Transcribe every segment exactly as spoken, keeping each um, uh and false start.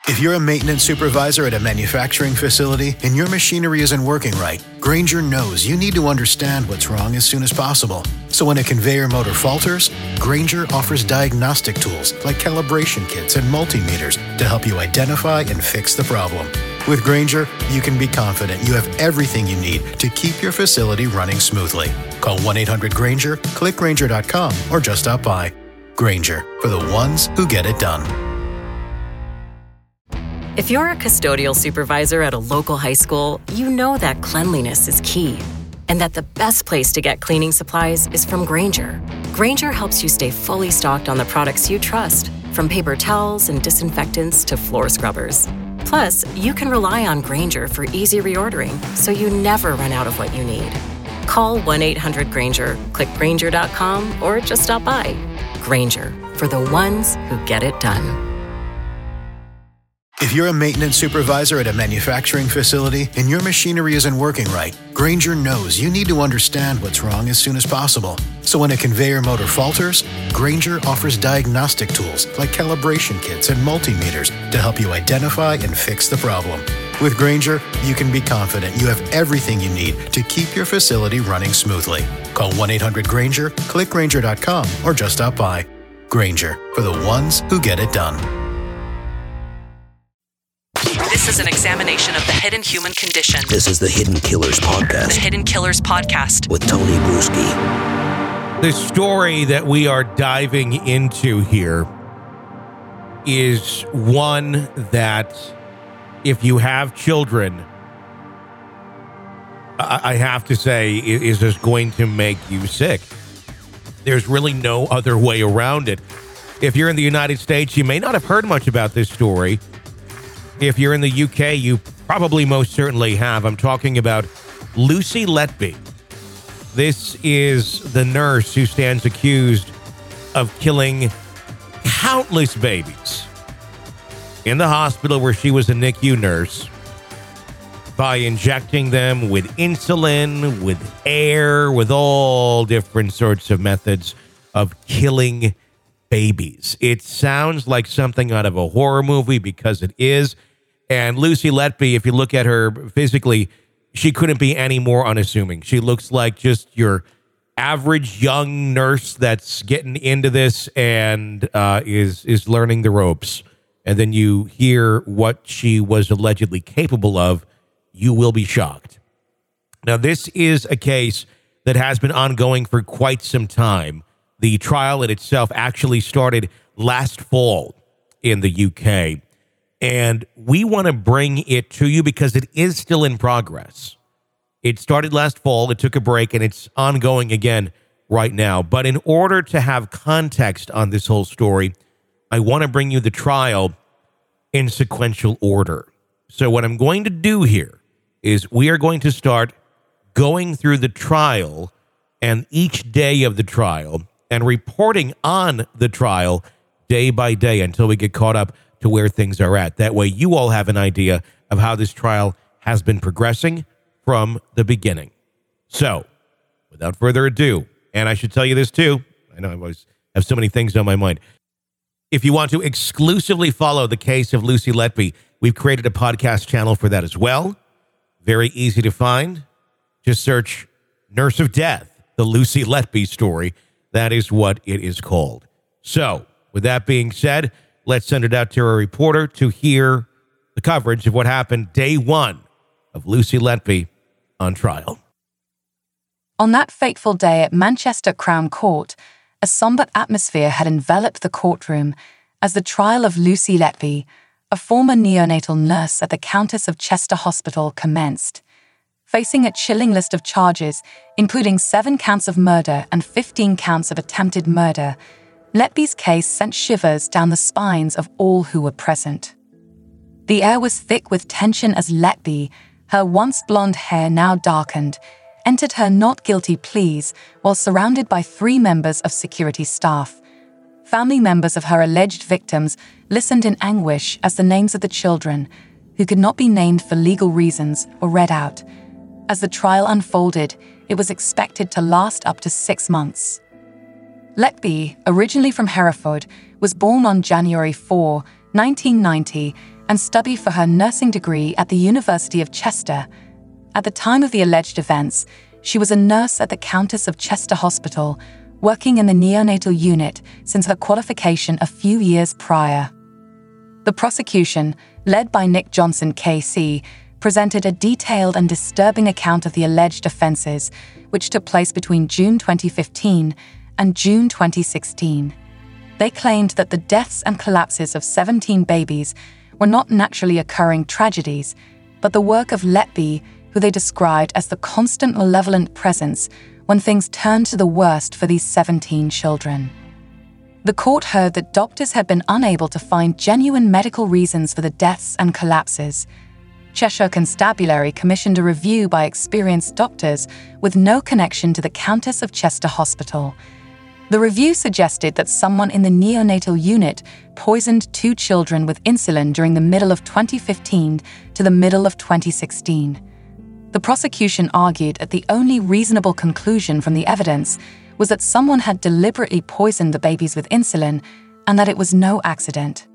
If you're a maintenance supervisor at a manufacturing facility and your machinery isn't working right, Grainger knows you need to understand what's wrong as soon as possible. So when a conveyor motor falters, Grainger offers diagnostic tools like calibration kits and multimeters to help you identify and fix the problem. With Grainger, you can be confident you have everything you need to keep your facility running smoothly. Call one eight hundred Grainger, click Grainger dot com, or just stop by. Grainger, for the ones who get it done. If you're a custodial supervisor at a local high school, you know that cleanliness is key, and that the best place to get cleaning supplies is from Grainger. Grainger helps you stay fully stocked on the products you trust, from paper towels and disinfectants to floor scrubbers. Plus, you can rely on Grainger for easy reordering, so you never run out of what you need. Call one eight hundred Grainger, click Grainger dot com, or just stop by. Grainger, for the ones who get it done. If you're a maintenance supervisor at a manufacturing facility and your machinery isn't working right, Grainger knows you need to understand what's wrong as soon as possible. So when a conveyor motor falters, Grainger offers diagnostic tools like calibration kits and multimeters to help you identify and fix the problem. With Grainger, you can be confident you have everything you need to keep your facility running smoothly. Call one eight hundred Grainger, click Grainger dot com, or just stop by. Grainger, for the ones who get it done. This is an examination of the hidden human condition. This is the Hidden Killers Podcast. The Hidden Killers Podcast. With Tony Bruski. The story that we are diving into here is one that, if you have children, I, I have to say, is just going to make you sick. There's really no other way around it. If you're in the United States, you may not have heard much about this story. If you're in the U K, you probably most certainly have. I'm talking about Lucy Letby. This is the nurse who stands accused of killing countless babies in the hospital where she was a N I C U nurse by injecting them with insulin, with air, with all different sorts of methods of killing babies. It sounds like something out of a horror movie because it is. And Lucy Letby, if you look at her physically, she couldn't be any more unassuming. She looks like just your average young nurse that's getting into this and uh, is is learning the ropes. And then you hear what she was allegedly capable of, you will be shocked. Now, this is a case that has been ongoing for quite some time. The trial in itself actually started last fall in the U K. And we want to bring it to you because it is still in progress. It started last fall, it took a break, and it's ongoing again right now. But in order to have context on this whole story, I want to bring you the trial in sequential order. So what I'm going to do here is we are going to start going through the trial and each day of the trial and reporting on the trial day by day until we get caught up to where things are at. That way you all have an idea of how this trial has been progressing from the beginning. So, without further ado, and I should tell you this too, I know I always have so many things on my mind. If you want to exclusively follow the case of Lucy Letby, we've created a podcast channel for that as well. Very easy to find. Just search Nurse of Death, the Lucy Letby story. That is what it is called. So, with that being said, let's send it out to a reporter to hear the coverage of what happened day one of Lucy Letby on trial. On that fateful day at Manchester Crown Court, a somber atmosphere had enveloped the courtroom as the trial of Lucy Letby, a former neonatal nurse at the Countess of Chester Hospital, commenced. Facing a chilling list of charges, including seven counts of murder and fifteen counts of attempted murder, Letby's case sent shivers down the spines of all who were present. The air was thick with tension as Letby, her once blonde hair now darkened, entered her not guilty pleas while surrounded by three members of security staff. Family members of her alleged victims listened in anguish as the names of the children, who could not be named for legal reasons, were read out. As the trial unfolded, it was expected to last up to six months. Letby, originally from Hereford, was born on January fourth, nineteen ninety, and studied for her nursing degree at the University of Chester. At the time of the alleged events, she was a nurse at the Countess of Chester Hospital, working in the neonatal unit since her qualification a few years prior. The prosecution, led by Nick Johnson K C, presented a detailed and disturbing account of the alleged offenses, which took place between June twenty fifteen and June twenty sixteen. They claimed that the deaths and collapses of seventeen babies were not naturally occurring tragedies, but the work of Letby, who they described as the constant malevolent presence when things turned to the worst for these seventeen children. The court heard that doctors had been unable to find genuine medical reasons for the deaths and collapses. Cheshire Constabulary commissioned a review by experienced doctors with no connection to the Countess of Chester Hospital. The review suggested that someone in the neonatal unit poisoned two children with insulin during the middle of twenty fifteen to the middle of twenty sixteen. The prosecution argued that the only reasonable conclusion from the evidence was that someone had deliberately poisoned the babies with insulin and that it was no accident.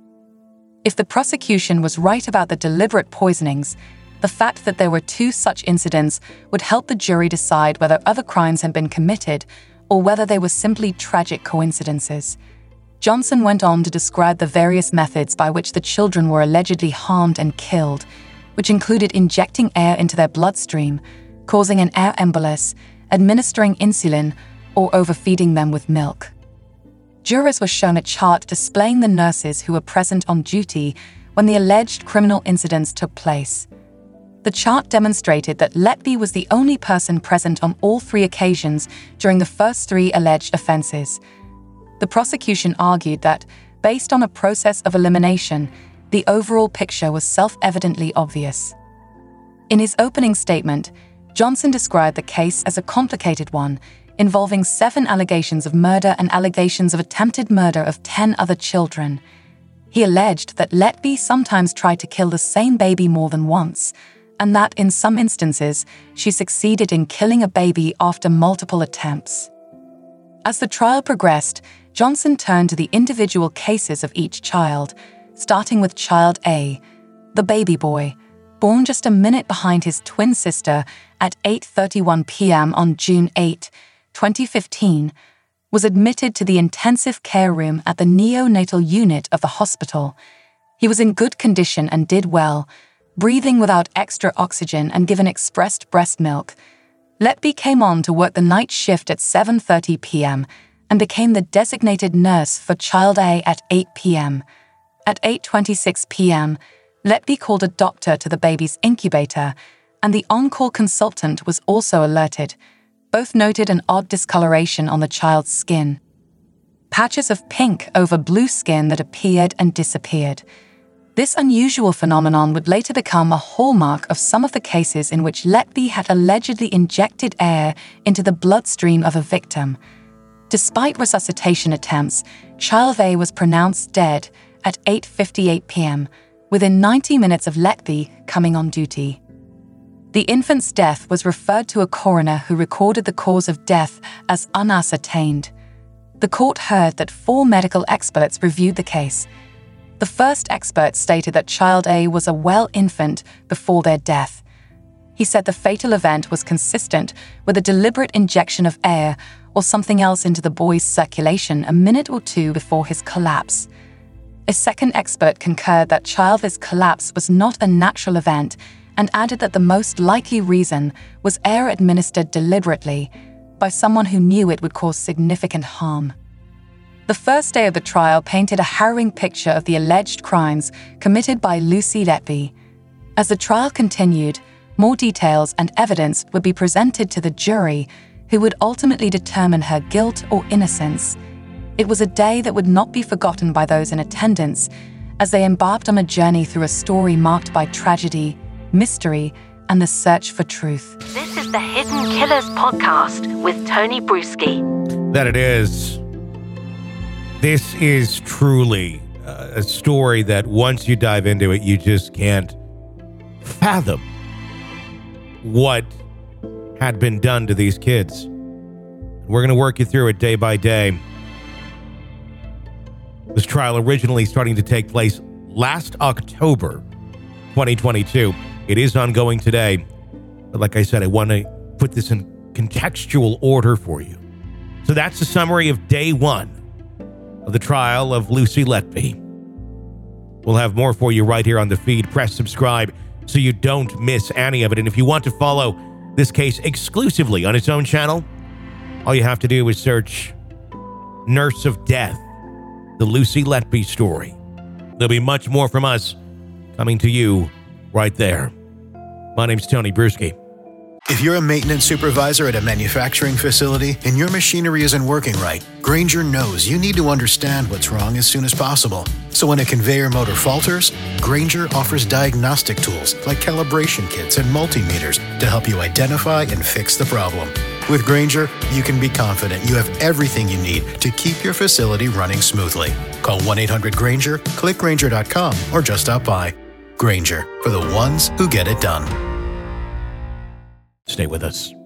If the prosecution was right about the deliberate poisonings, the fact that there were two such incidents would help the jury decide whether other crimes had been committed or whether they were simply tragic coincidences. Johnson went on to describe the various methods by which the children were allegedly harmed and killed, which included injecting air into their bloodstream, causing an air embolus, administering insulin, or overfeeding them with milk. Jurors were shown a chart displaying the nurses who were present on duty when the alleged criminal incidents took place. The chart demonstrated that Letby was the only person present on all three occasions during the first three alleged offenses. The prosecution argued that, based on a process of elimination, the overall picture was self-evidently obvious. In his opening statement, Johnson described the case as a complicated one, involving seven allegations of murder and allegations of attempted murder of ten other children. He alleged that Letby sometimes tried to kill the same baby more than once, and that in some instances, she succeeded in killing a baby after multiple attempts. As the trial progressed, Johnson turned to the individual cases of each child, starting with Child A, the baby boy, born just a minute behind his twin sister at eight thirty-one p.m. on June eighth, twenty fifteen, was admitted to the intensive care room at the neonatal unit of the hospital. He was in good condition and did well, breathing without extra oxygen and given expressed breast milk. Letby came on to work the night shift at seven thirty p.m. and became the designated nurse for Child A at eight p.m. At eight twenty-six p.m., Letby called a doctor to the baby's incubator, and the on-call consultant was also alerted. Both noted an odd discoloration on the child's skin. Patches of pink over blue skin that appeared and disappeared. This unusual phenomenon would later become a hallmark of some of the cases in which Letby had allegedly injected air into the bloodstream of a victim. Despite resuscitation attempts, Child A was pronounced dead at eight fifty-eight p.m., within ninety minutes of Letby coming on duty. The infant's death was referred to a coroner who recorded the cause of death as unascertained. The court heard that four medical experts reviewed the case. The first expert stated that Child A was a well infant before their death. He said the fatal event was consistent with a deliberate injection of air or something else into the boy's circulation a minute or two before his collapse. A second expert concurred that Child A's collapse was not a natural event and added that the most likely reason was air administered deliberately by someone who knew it would cause significant harm. The first day of the trial painted a harrowing picture of the alleged crimes committed by Lucy Letby. As the trial continued, more details and evidence would be presented to the jury, who would ultimately determine her guilt or innocence. It was a day that would not be forgotten by those in attendance, as they embarked on a journey through a story marked by tragedy, mystery, and the search for truth. This is the Hidden Killers podcast with Tony Bruschi. That it is. This is truly a story that once you dive into it, you just can't fathom what had been done to these kids. We're going to work you through it day by day. This trial originally starting to take place last October twenty twenty-two. It is ongoing today. But like I said, I want to put this in contextual order for you. So that's the summary of day one of the trial of Lucy Letby. We'll have more for you right here on the feed. Press subscribe so you don't miss any of it. And if you want to follow this case exclusively on its own channel, all you have to do is search Nurse of Death, the Lucy Letby story. There'll be much more from us coming to you right there. My name's Tony Bruschi. If you're a maintenance supervisor at a manufacturing facility and your machinery isn't working right, Grainger knows you need to understand what's wrong as soon as possible. So when a conveyor motor falters, Grainger offers diagnostic tools like calibration kits and multimeters to help you identify and fix the problem. With Grainger, you can be confident you have everything you need to keep your facility running smoothly. Call one eight hundred Grainger, click Grainger dot com, or just stop by. Grainger, for the ones who get it done. Stay with us.